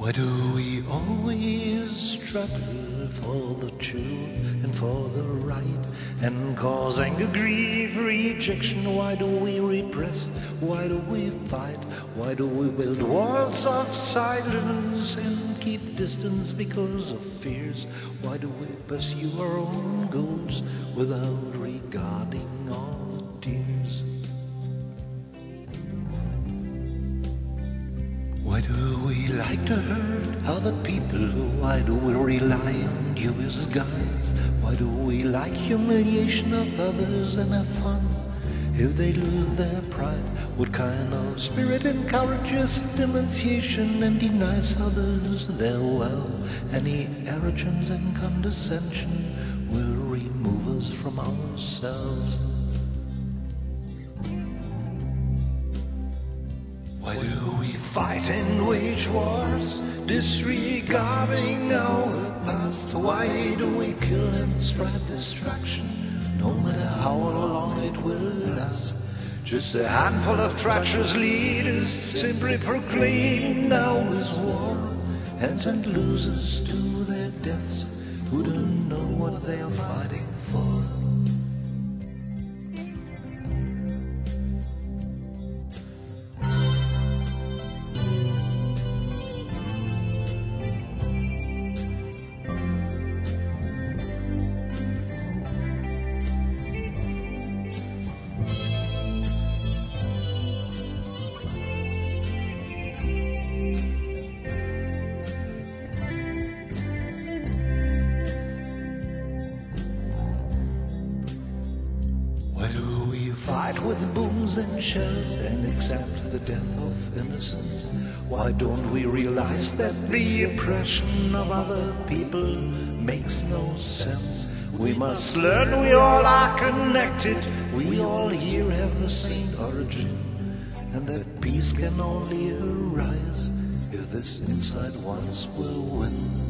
Why do we always struggle for the truth and for the right, and cause anger, grief, rejection? Why do we repress? Why do we fight? Why do we build walls of silence and keep distance because of fears? Why do we pursue our own goals without regarding our tears? Why do we like to hurt other people? Why do we rely on you as guides? Why do we like humiliation of others and have fun if they lose their pride? What kind of spirit encourages denunciation and denies others their well? Any arrogance and condescension will remove us from ourselves. Why do we fight and wage wars, disregarding our past? Why do we kill and spread destruction, no matter how long it will last? Just a handful of treacherous leaders simply proclaim now is war, and send losers to their deaths who don't know what they are fighting for. Why do we fight with booms and shells and accept the death of innocents? Why don't we realize that the oppression of other people makes no sense? We must learn we all are connected, we all here have the same origin, and that peace can only arise if this inside ones will win.